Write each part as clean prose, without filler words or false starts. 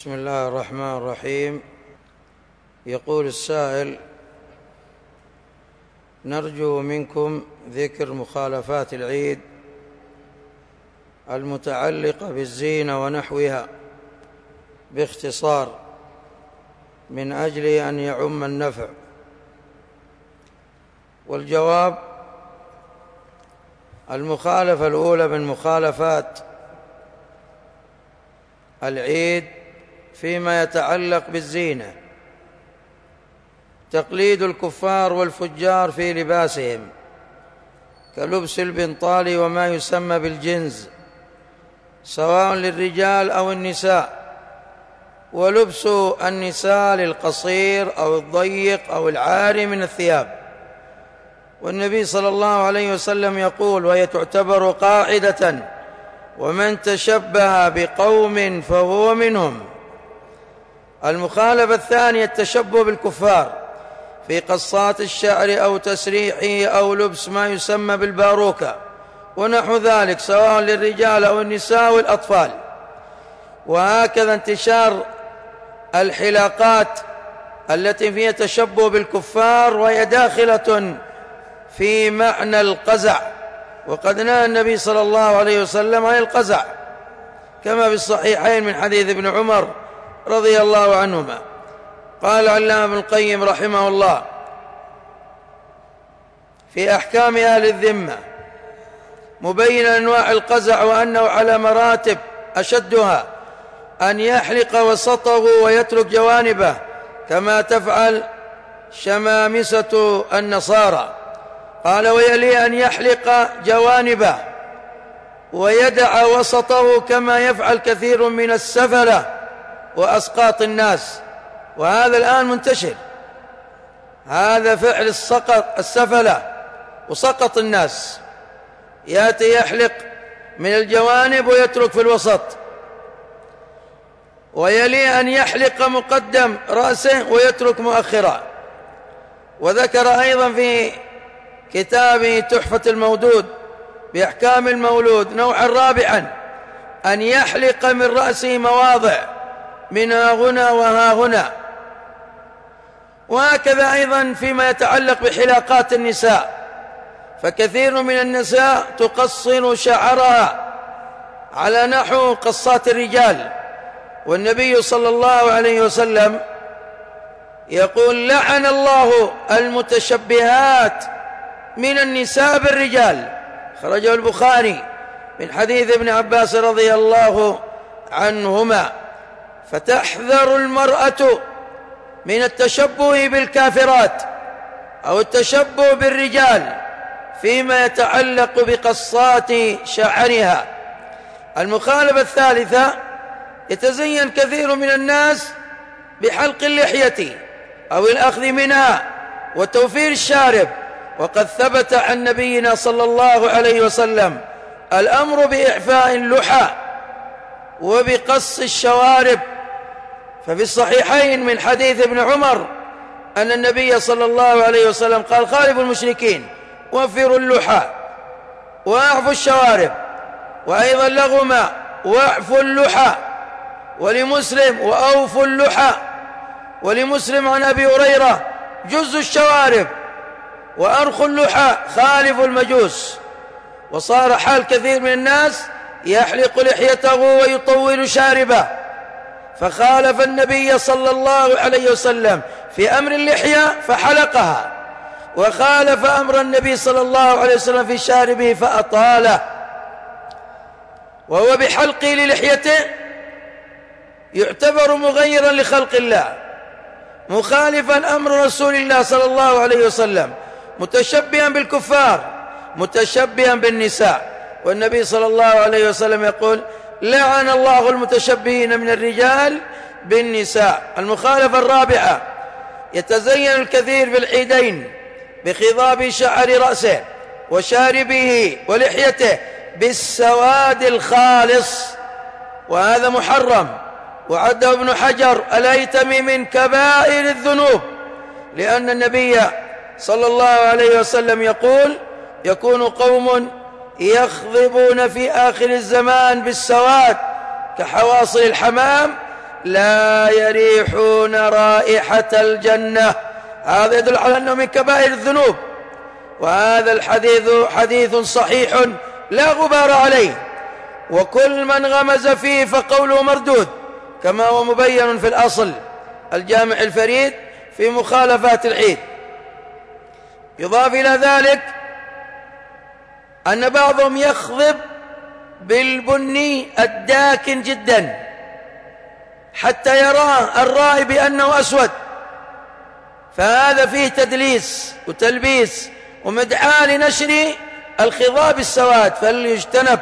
بسم الله الرحمن الرحيم. يقول السائل: نرجو منكم ذكر مخالفات العيد المتعلقة بالزينة ونحوها باختصار من أجل أن يعم النفع. والجواب: المخالفة الأولى من مخالفات العيد فيما يتعلق بالزينة تقليد الكفار والفجار في لباسهم كلبس البنطال وما يسمى بالجنز سواء للرجال أو النساء، ولبس النساء للقصير أو الضيق أو العاري من الثياب. والنبي صلى الله عليه وسلم يقول، وهي تعتبر قاعدة: ومن تشبه بقوم فهو منهم. المخالفة الثانية التشبه بالكفار في قصات الشعر أو تسريحه أو لبس ما يسمى بالباروكة ونحو ذلك سواء للرجال أو النساء والأطفال. وهكذا انتشار الحلاقات التي فيها تشبه بالكفار وهي داخلة في معنى القزع، وقد نهى النبي صلى الله عليه وسلم عن القزع كما في الصحيحين من حديث ابن عمر رضي الله عنهما. قال العلامة ابن القيم رحمه الله في أحكام أهل الذمة مبينا أنواع القزع وأنه على مراتب، أشدها أن يحلق وسطه ويترك جوانبه كما تفعل شمامسة النصارى. قال: ويلي أن يحلق جوانبه ويدع وسطه كما يفعل كثير من السفلة وأسقاط الناس، وهذا الآن منتشر، هذا فعل السفلة وسقط الناس، يأتي يحلق من الجوانب ويترك في الوسط. ويلي أن يحلق مقدم رأسه ويترك مؤخرا. وذكر أيضا في كتابه تحفة المودود بأحكام المولود نوعا رابعا: أن يحلق من رأسه مواضع من ها هنا وها هنا. وهكذا أيضا فيما يتعلق بحلاقات النساء، فكثير من النساء تقصر شعرها على نحو قصات الرجال، والنبي صلى الله عليه وسلم يقول: لعن الله المتشبهات من النساء بالرجال. خرجه البخاري من حديث ابن عباس رضي الله عنهما. فتحذر المرأة من التشبه بالكافرات أو التشبه بالرجال فيما يتعلق بقصات شعرها. المخالفة الثالثة: يتزين كثير من الناس بحلق اللحية أو الأخذ منها وتوفير الشارب، وقد ثبت عن نبينا صلى الله عليه وسلم الأمر بإعفاء اللحى وبقص الشوارب. ففي الصحيحين من حديث ابن عمر أن النبي صلى الله عليه وسلم قال: خالفوا المشركين وفروا اللحى وأعفوا الشوارب. وأيضا لغما واعفوا اللحى. ولمسلم: وأوفوا اللحى. ولمسلم عن أبي هريرة: جزوا الشوارب وأرخوا اللحى خالفوا المجوس. وصار حال كثير من الناس يحلق لحيته ويطول شاربه، فخالف النبي صلى الله عليه وسلم في أمر اللحية فحلقها، وخالف أمر النبي صلى الله عليه وسلم في شاربه فأطاله. وهو بحلقه للحيته يعتبر مغيرا لخلق الله، مخالفا أمر رسول الله صلى الله عليه وسلم، متشبها بالكفار متشبها بالنساء. والنبي صلى الله عليه وسلم يقول: لعن الله المتشبهين من الرجال بالنساء. المخالفة الرابعة: يتزين الكثير في العيدين بخضاب شعر رأسه وشاربه ولحيته بالسواد الخالص، وهذا محرم، وعده ابن حجر الهيثمي من كبائر الذنوب، لأن النبي صلى الله عليه وسلم يقول: يكون قوم يخضبون في آخر الزمان بالسواد كحواصل الحمام لا يريحون رائحة الجنة. هذا يدل على أنه من كبائر الذنوب، وهذا الحديث حديث صحيح لا غبار عليه، وكل من غمز فيه فقوله مردود، كما هو مبين في الأصل الجامع الفريد في مخالفات العيد. يضاف إلى ذلك أن بعضهم يخضب بالبني الداكن جدا حتى يراه الرائي بأنه أسود، فهذا فيه تدليس وتلبيس ومدعاة لنشر الخضاب السواد، فليجتنب.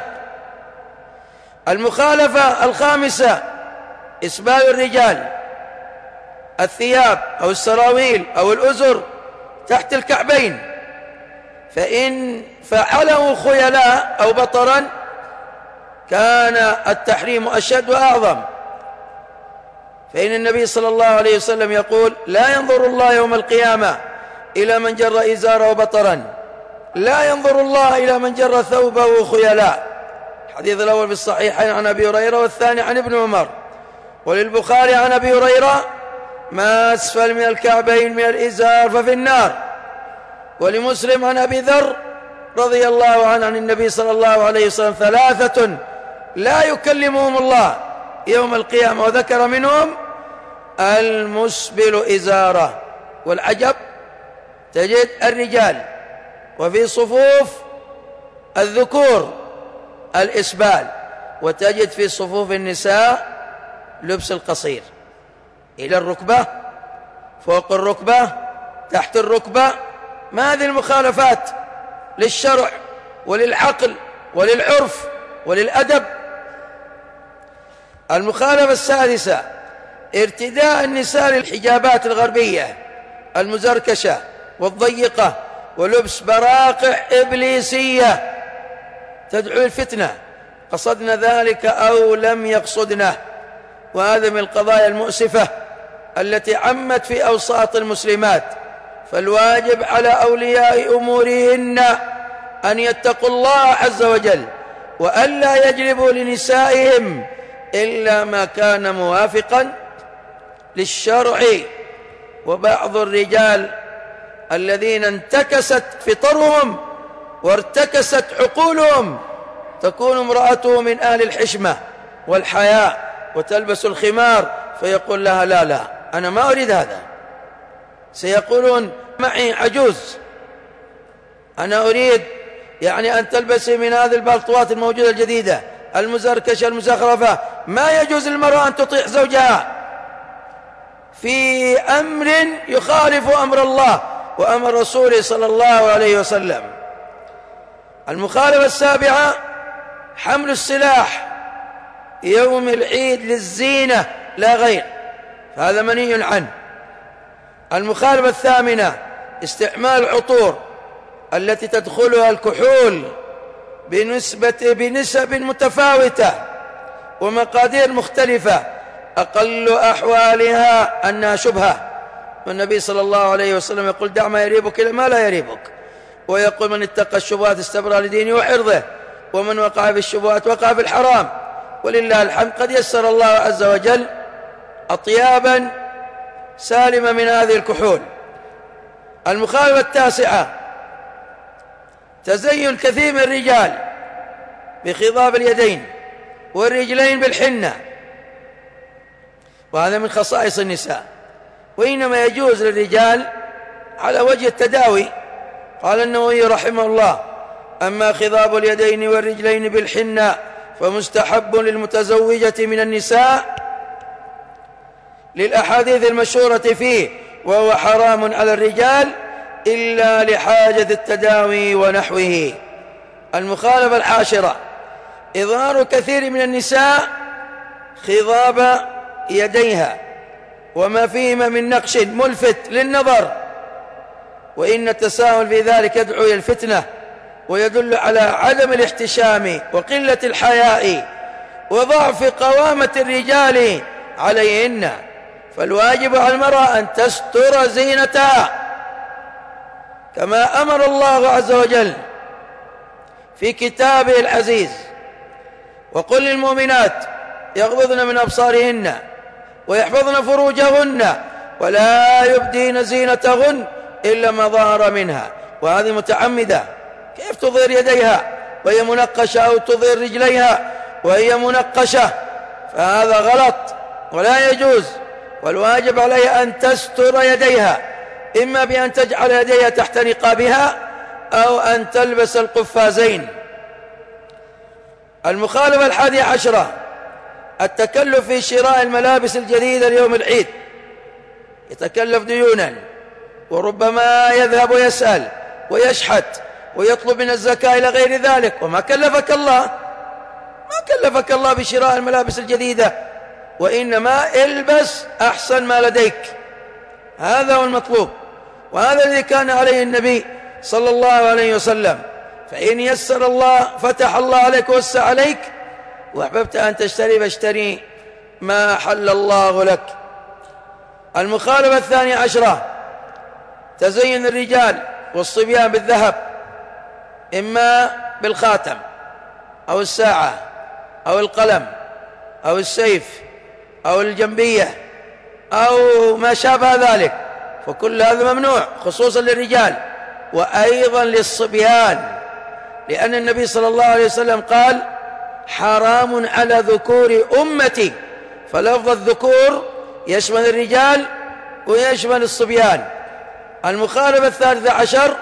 المخالفة الخامسة إسبال الرجال الثياب أو السراويل أو الأزر تحت الكعبين، فإن فعله خيلاء أو بطرا كان التحريم أشد وأعظم، فإن النبي صلى الله عليه وسلم يقول: لا ينظر الله يوم القيامة إلى من جر إزاره بطرا، لا ينظر الله إلى من جر ثوبه خيلاء. الحديث الأول في الصحيحين عن أبي هريرة، والثاني عن ابن عمر. وللبخاري عن أبي هريرة: ما أسفل من الكعبين من الإزار ففي النار. ولمسلم عن أبي ذر رضي الله عنه عن النبي صلى الله عليه وسلم: ثلاثة لا يكلمهم الله يوم القيامة، وذكر منهم المسبل إزاره. والعجب تجد الرجال وفي صفوف الذكور الإسبال، وتجد في صفوف النساء لبس القصير إلى الركبة، فوق الركبة، تحت الركبة. ما هذه المخالفات للشرع وللعقل وللعرف وللأدب؟ المخالفة السادسة ارتداء النساء للحجابات الغربية المزركشة والضيقة، ولبس براقع إبليسية تدعو الفتنة، قصدنا ذلك أو لم يقصدنا. وهذا من القضايا المؤسفة التي عمت في أوساط المسلمات، فالواجب على أولياء أمورهن أن يتقوا الله عز وجل، وألا يجلبوا لنسائهم إلا ما كان موافقا للشرع. وبعض الرجال الذين انتكست فطرهم وارتكست عقولهم تكون امرأته من أهل الحشمة والحياء وتلبس الخمار، فيقول لها: لا لا، أنا ما أريد هذا. سيقولون: معي عجوز، أنا أريد أن تلبسي من هذه البلطوات الموجودة الجديدة المزركشة المزخرفة. ما يجوز للمرأة أن تطيع زوجها في أمر يخالف أمر الله وأمر رسوله صلى الله عليه وسلم. المخالفة السابعة حمل السلاح يوم العيد للزينة لا غير، هذا منهي عنه. المخالفة الثامنة استعمال العطور التي تدخلها الكحول بنسب متفاوتة ومقادير مختلفة، أقل أحوالها أنها شبهة. والنبي صلى الله عليه وسلم يقول: دع ما يريبك إلى ما لا يريبك، ويقول: من اتقى الشبهات استبرأ لدينه وعرضه، ومن وقع في الشبهات وقع في الحرام. ولله الحمد قد يسر الله عز وجل أطيابا سالمة من هذه الكحول. المخالفة التاسعة تزين كثير من الرجال بخضاب اليدين والرجلين بالحنة، وهذا من خصائص النساء، وإنما يجوز للرجال على وجه التداوي. قال النووي رحمه الله: أما خضاب اليدين والرجلين بالحنة فمستحب للمتزوجة من النساء للأحاديث المشهورة فيه، وهو حرام على الرجال إلا لحاجة التداوي ونحوه. المخالفة العاشرة إظهار كثير من النساء خضاب يديها وما فيهما من نقش ملفت للنظر، وإن التساهل في ذلك يدعو إلى الفتنة، ويدل على عدم الاحتشام وقلة الحياء وضعف قوامة الرجال عليهن. فالواجب على المرأة أن تستر زينتها كما أمر الله عز وجل في كتابه العزيز: وقل للمؤمنات يغضضن من أبصارهن ويحفظن فروجهن ولا يبدين زينتهن إلا ما ظهر منها. وهذه متعمدة، كيف تظهر يديها وهي منقشة أو تظهر رجليها وهي منقشة؟ فهذا غلط ولا يجوز. والواجب عليها أن تستر يديها، إما بأن تجعل يديها تحت رقابها أو أن تلبس القفازين. المخالفة 11 التكلف في شراء الملابس الجديدة ليوم العيد، يتكلف ديونا، وربما يذهب ويسأل ويشحت ويطلب من الزكاة إلى غير ذلك، وما كلفك الله، ما كلفك الله بشراء الملابس الجديدة، وإنما البس أحسن ما لديك، هذا هو المطلوب، وهذا الذي كان عليه النبي صلى الله عليه وسلم. فإن يسر الله فتح الله عليك ووسع عليك، وأحببت أن تشتري فاشتري ما حل الله لك. المخالفة 12 تزين الرجال والصبيان بالذهب، إما بالخاتم أو الساعة أو القلم أو السيف أو الجنبية أو ما شابه ذلك، فكل هذا ممنوع خصوصا للرجال وأيضا للصبيان، لأن النبي صلى الله عليه وسلم قال: حرام على ذكور أمتي. فلفظ الذكور يشمل الرجال ويشمل الصبيان. المخالفة 13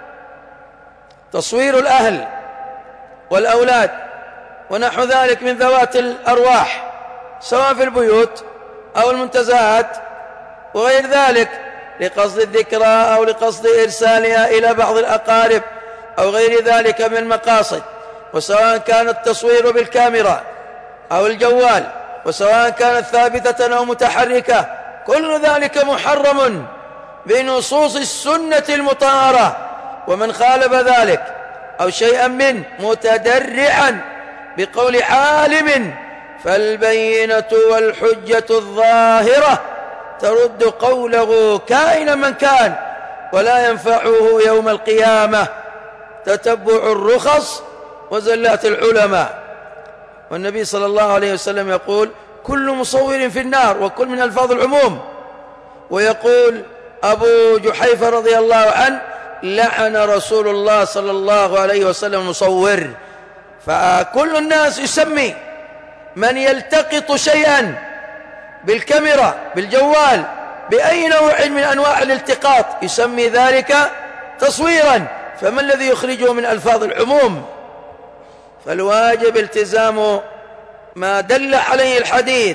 تصوير الأهل والأولاد ونحو ذلك من ذوات الأرواح، سواء في البيوت أو المنتزهات وغير ذلك، لقصد الذكرى أو لقصد إرسالها إلى بعض الأقارب أو غير ذلك من المقاصد، وسواء كان التصوير بالكاميرا أو الجوال، وسواء كانت ثابتة أو متحركة، كل ذلك محرم بنصوص السنة المطهرة. ومن خالف ذلك أو شيئا منه متدرعا بقول عالم فالبينة والحجة الظاهرة ترد قوله كائنا من كان، ولا ينفعه يوم القيامة تتبع الرخص وزلات العلماء. والنبي صلى الله عليه وسلم يقول: كل مصور في النار، وكل من ألفاظ العموم. ويقول أبو جحيفة رضي الله عنه: لعن رسول الله صلى الله عليه وسلم مصور. فكل الناس يسمي من يلتقط شيئا بالكاميرا بالجوال بأي نوع من أنواع الالتقاط يسمي ذلك تصويرا، فما الذي يخرجه من ألفاظ العموم؟ فالواجب التزام ما دل عليه الحديث،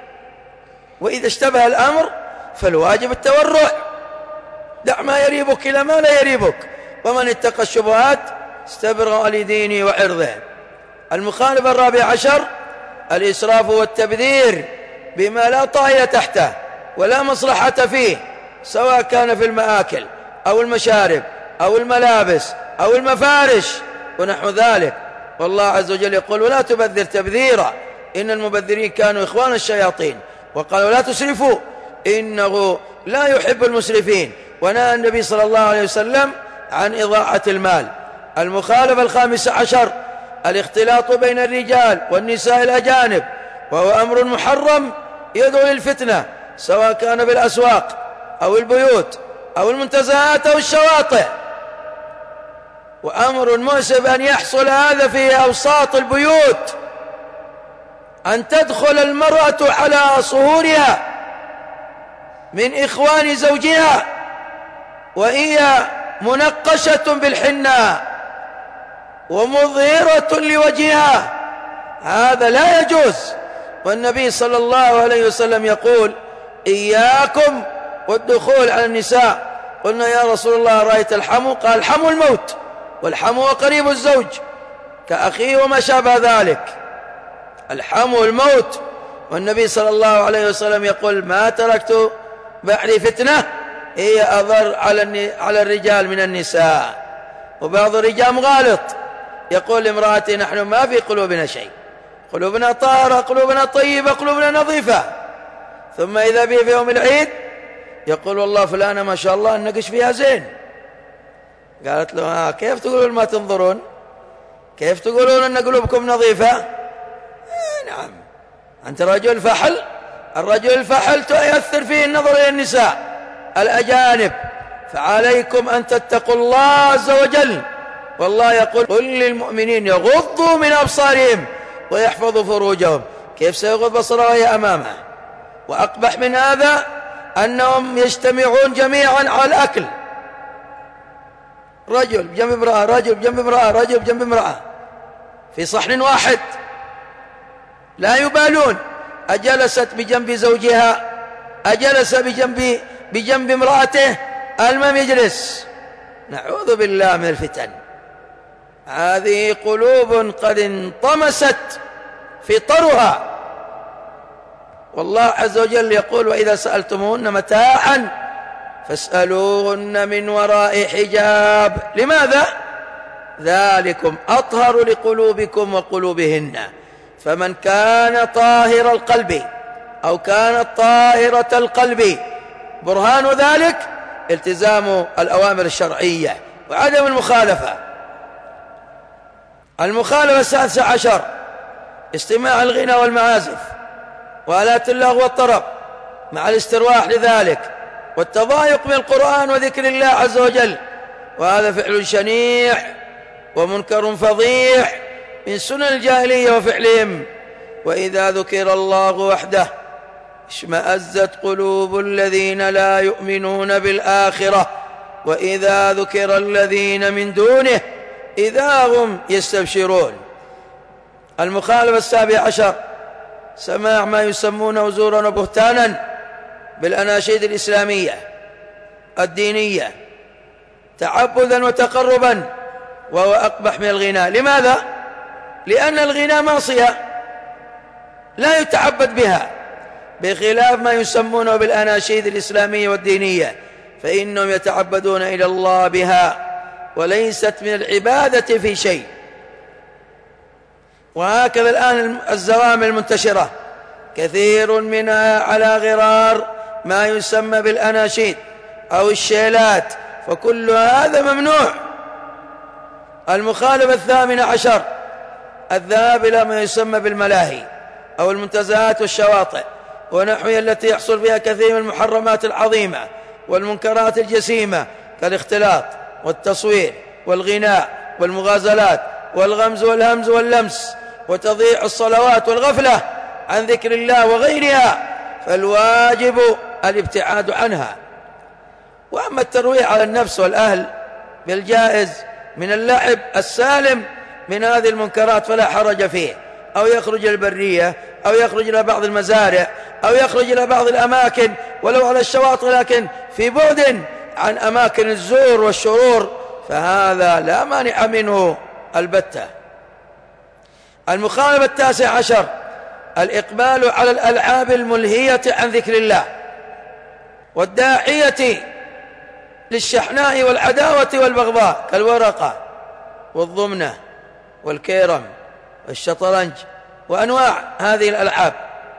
وإذا اشتبه الأمر فالواجب التورع، دع ما يريبك إلى ما لا يريبك، ومن اتقى الشبهات استبرأ لدينه وعرضه. المخالفة 14 الإسراف والتبذير بما لا طائل تحته ولا مصلحة فيه، سواء كان في المآكل أو المشارب أو الملابس أو المفارش ونحو ذلك. والله عز وجل يقول: ولا تبذر تبذيرا إن المبذرين كانوا إخوان الشياطين، وقال: ولا تسرفوا إنه لا يحب المسرفين. ونهى النبي صلى الله عليه وسلم عن إضاعة المال. المخالفة 15 الاختلاط بين الرجال والنساء الأجانب، وهو أمر محرم يدعو للفتنة، سواء كان بالأسواق أو البيوت أو المنتزهات أو الشواطئ، وأمر مؤسف أن يحصل هذا في أوساط البيوت، أن تدخل المرأة على صهورها من إخوان زوجها وهي منقشة بالحناء ومظهرة لوجهها، هذا لا يجوز. والنبي صلى الله عليه وسلم يقول: إياكم والدخول على النساء. قلنا: يا رسول الله رأيت الحمو؟ قال: الحمو الموت، والحمو قريب الزوج كأخيه وما شابه ذلك، الحمو الموت. والنبي صلى الله عليه وسلم يقول: ما تركت بعدي فتنة هي أضر على الرجال من النساء. وبعض الرجال مغالط، يقول لامرأتي: نحن ما في قلوبنا شيء، قلوبنا طاهرة، قلوبنا طيبة، قلوبنا نظيفة، ثم إذا به في يوم العيد يقول: والله فلانة ما شاء الله النقش فيها زين. قالت له: كيف تقولون ما تنظرون؟ كيف تقولون أن قلوبكم نظيفة؟ نعم، أنت رجل فحل، الرجل الفحل يؤثر فيه النظر إلى النساء الأجانب، فعليكم أن تتقوا الله عز وجل. والله يقول قل للمؤمنين يغضوا من أبصارهم ويحفظوا فروجهم. كيف سيغض بصره وهي أمامه؟ وأقبح من هذا أنهم يجتمعون جميعا على الأكل، رجل بجنب امرأة، رجل بجنب امرأة، رجل بجنب امرأة في صحن واحد، لا يبالون أجلست بجنب زوجها، أجلس بجنب امرأته، المهم يجلس. نعوذ بالله من الفتن. هذه قلوب قد انطمست فطرها. والله عز وجل يقول وإذا سألتموهن متاعا فاسألوهن من وراء حجاب. لماذا؟ ذلكم أطهر لقلوبكم وقلوبهن. فمن كان طاهر القلب أو كانت طاهرة القلب برهان ذلك التزام الأوامر الشرعية وعدم المخالفة. المخالفة السادسة عشر استماع الغنى والمعازف وآلات اللغو والطرب مع الاسترواح لذلك والتضايق من القرآن وذكر الله عز وجل، وهذا فعل شنيع ومنكر فظيع من سنن الجاهلية وفعلهم. وإذا ذكر الله وحده اشمأزت قلوب الذين لا يؤمنون بالآخرة وإذا ذكر الذين من دونه إذا هم يستبشرون. المخالفة السابعة عشر سماع ما يسمونه زورا وبهتانا بالأناشيد الإسلامية الدينية تعبدا وتقربا، وهو أقبح من الغناء. لماذا؟ لأن الغناء معصية لا يتعبد بها، بخلاف ما يسمونه بالأناشيد الإسلامية والدينية فإنهم يتعبدون إلى الله بها وليست من العبادة في شيء. وهكذا الآن الزوامل المنتشرة كثير منها على غرار ما يسمى بالأناشيد أو الشيلات، فكل هذا ممنوع. المخالفة الثامنة عشر الذهاب إلى ما يسمى بالملاهي أو المنتزهات والشواطئ ونحوها التي يحصل فيها كثير من المحرمات العظيمة والمنكرات الجسيمة كالاختلاط والتصوير والغناء والمغازلات والغمز والهمز واللمس وتضييع الصلوات والغفلة عن ذكر الله وغيرها، فالواجب الابتعاد عنها. وأما الترويح على النفس والأهل بالجائز من اللعب السالم من هذه المنكرات فلا حرج فيه، أو يخرج إلى البرية أو يخرج إلى بعض المزارع أو يخرج إلى بعض الأماكن ولو على الشواطئ لكن في بعد عن أماكن الزور والشرور، فهذا لا مانع منه البتة. المخالفة التاسع عشر الإقبال على الألعاب الملهية عن ذكر الله والداعية للشحناء والعداوة والبغضاء كالورقة والضمنة والكيرم والشطرنج وأنواع هذه الألعاب،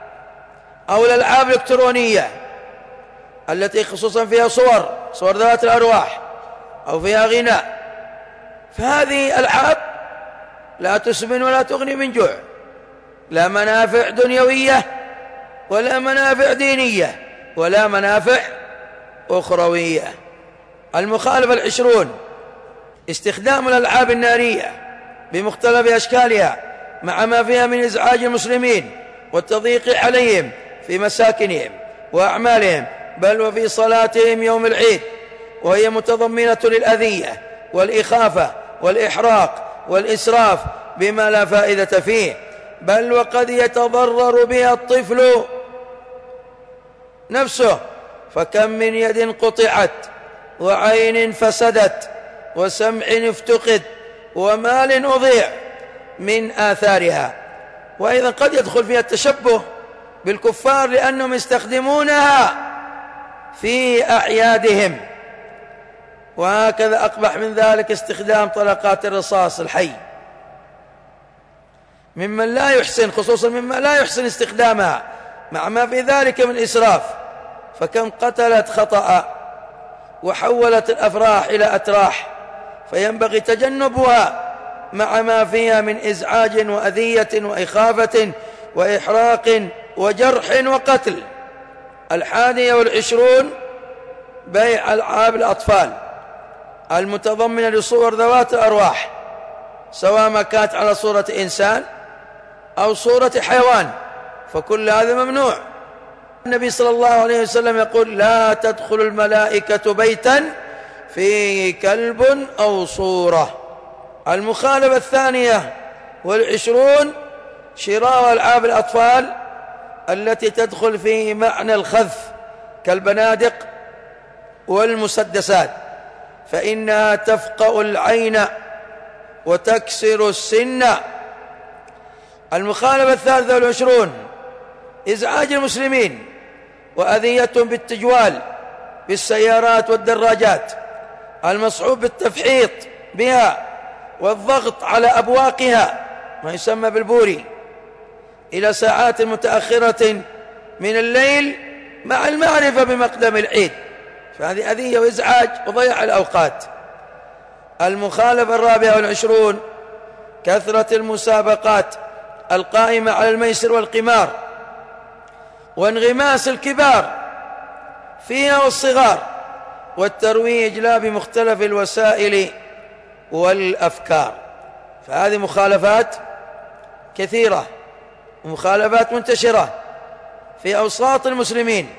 أو الألعاب الإلكترونية التي خصوصا فيها صور ذات الأرواح أو فيها غناء، فهذه ألعاب لا تسمن ولا تغني من جوع، لا منافع دنيوية ولا منافع دينية ولا منافع أخروية. المخالفة العشرون استخدام الألعاب النارية بمختلف أشكالها مع ما فيها من إزعاج المسلمين والتضييق عليهم في مساكنهم وأعمالهم بل وفي صلاتهم يوم العيد، وهي متضمنة للأذية والإخافة والإحراق والإسراف بما لا فائدة فيه، بل وقد يتضرر بها الطفل نفسه، فكم من يد قطعت وعين فسدت وسمع افتقد ومال أضيع من آثارها. وأيضا قد يدخل فيها التشبه بالكفار لأنهم يستخدمونها في أعيادهم. وهكذا أقبح من ذلك استخدام طلقات الرصاص الحي ممن لا يحسن، خصوصا ممن لا يحسن استخدامها مع ما في ذلك من إسراف، فكم قتلت خطأ وحولت الأفراح إلى أتراح، فينبغي تجنبها مع ما فيها من إزعاج وأذية وإخافة وإحراق وجرح وقتل. 21 بيع ألعاب الأطفال المتضمنة لصور ذوات الأرواح، سواء ما كانت على صورة إنسان أو صورة حيوان، فكل هذا ممنوع. النبي صلى الله عليه وسلم يقول: لا تدخل الملائكة بيتا فيه كلب أو صورة. المخالفة 22 شراء ألعاب الأطفال التي تدخل في معنى الخذف كالبنادق والمسدسات، فإنها تفقأ العين وتكسر السن. المخالفة 23 إزعاج المسلمين وأذيتهم بالتجوال بالسيارات والدراجات، المصعوب بالتفحيط بها والضغط على أبواقها ما يسمى بالبوري إلى ساعات متأخرة من الليل مع المعرفة بمقدم العيد، فهذه أذية وإزعاج وضياع الأوقات. المخالفة 24 كثرة المسابقات القائمة على الميسر والقمار وانغماس الكبار فيها والصغار والترويج لها بمختلف الوسائل والأفكار، فهذه مخالفات كثيرة ومخالفات منتشرة في أوساط المسلمين،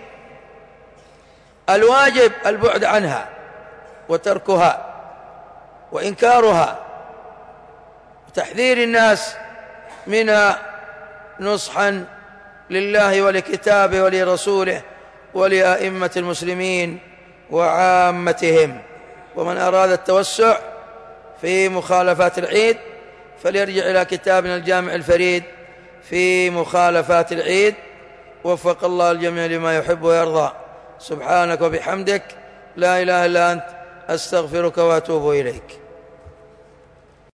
الواجب البعد عنها وتركها وإنكارها وتحذير الناس منها نصحا لله ولكتابه ولرسوله ولأئمة المسلمين وعامتهم. ومن أراد التوسع في مخالفات العيد فليرجع إلى كتابنا الجامع الفريد في مخالفات العيد. وفق الله الجميع لما يحب ويرضى. سبحانك وبحمدك، لا إله إلا أنت، أستغفرك وأتوب إليك.